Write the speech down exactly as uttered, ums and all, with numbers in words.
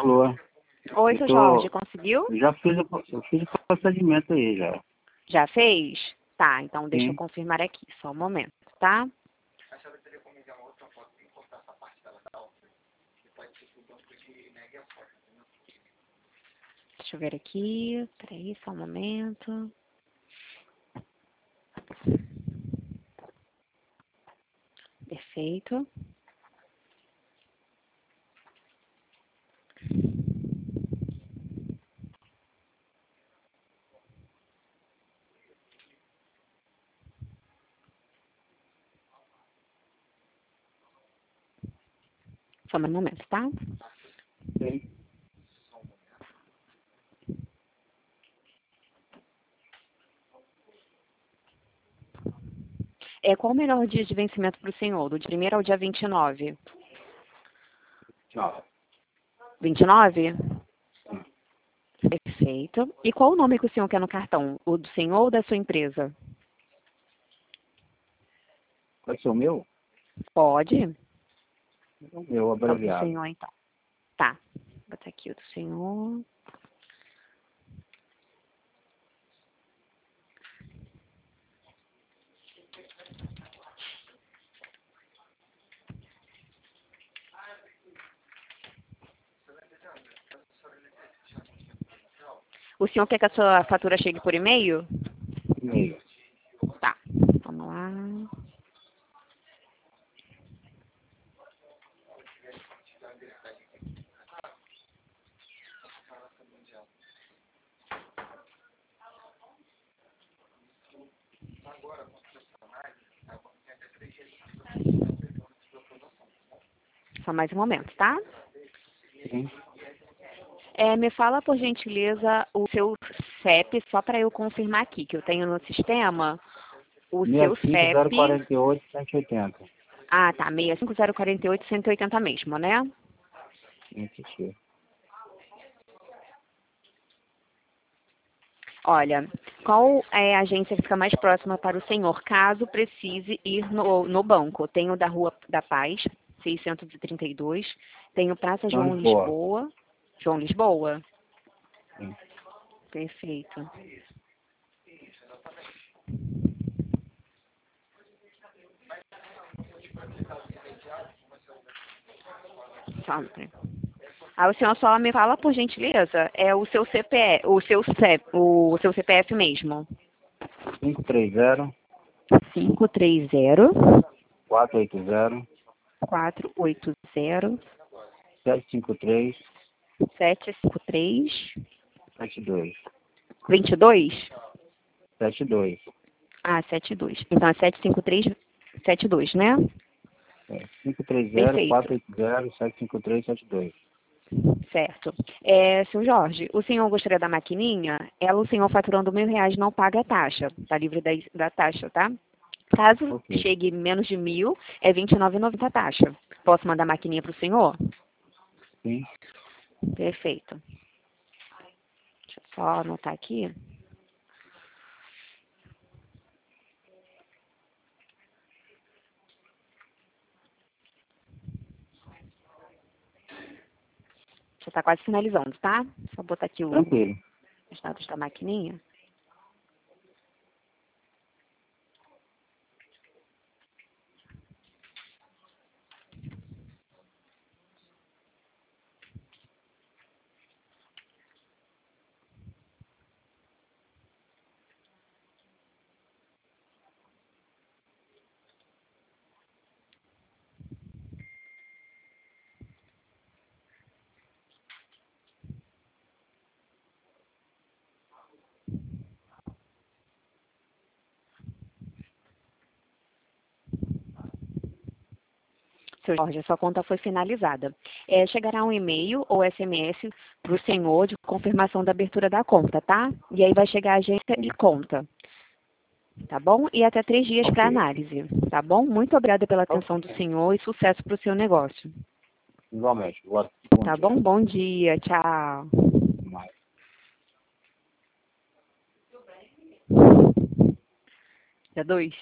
Alô? Oi, Eu seu tô- Jorge, conseguiu? Já fiz o, eu fiz o procedimento aí, já. Já fez? Tá, então deixa eu Sim. confirmar aqui, só um momento, tá? Deixa eu ver aqui, peraí, só um momento. Perfeito. Só mais um momento, tá? Sim. É, qual o melhor dia de vencimento para o senhor? Do dia primeiro ao dia vinte e nove? Tchau. vinte e nove? Perfeito. E qual o nome que o senhor quer no cartão? O do senhor ou da sua empresa? Pode ser o meu? Pode? O meu, É o do abreviado. senhor, então. Tá. Vou botar aqui o do senhor. O senhor quer que a sua fatura chegue por e-mail? E-mail. Tá. Vamos lá. Só mais um momento, tá? Sim. É, me fala, por gentileza, o seu C E P, só para eu confirmar aqui, que eu tenho no sistema o seu sessenta e cinco, zero C E P. quarenta e oito, cento e oitenta. Ah, tá, seis cinco zero quatro oito, cento e oitenta mesmo, né? Sim, assistiu. Olha, qual é a agência que fica mais próxima para o senhor, caso precise ir no, no banco? Tenho da Rua da Paz, seiscentos e trinta e dois, tenho Praça São João Lisboa. Lisboa. João Lisboa? Sim. Perfeito. Só um tempo. Aí o senhor só me fala, por gentileza, é o seu C P F, o seu C E P, o seu C P F mesmo. cinco três zero, cinco três zero, quatro oito zero, quatro oito zero, sete cinco três, sete cinco três, sete dois. vinte e dois. sete dois. Ah, setenta e dois. Então é sete cinco três, setenta e dois, né? É, cinco três zero, Perfeito. quatro oito zero, sete cinco três, sete dois. Certo. É, seu Jorge, o senhor gostaria da maquininha? Ela, o senhor faturando mil reais não paga a taxa. Está livre da, da taxa, tá? Caso Ok. chegue menos de mil, é vinte e nove reais e noventa centavos a taxa. Posso mandar a maquininha para o senhor? Sim. Perfeito. Deixa eu só anotar aqui. Já está quase finalizando, tá? Só botar aqui o- Tranquilo. os dados da maquininha. Seu Jorge, a sua conta foi finalizada. É, chegará um e-mail ou S M S para o senhor de confirmação da abertura da conta, tá? E aí vai chegar a agência e conta, tá bom? E até três dias para Ok. análise, tá bom? Muito obrigada pela atenção do Ok. senhor e sucesso para o seu negócio, Igualmente. Boa, bom tá dia. bom? Bom dia, tchau. Mais. Dia dois.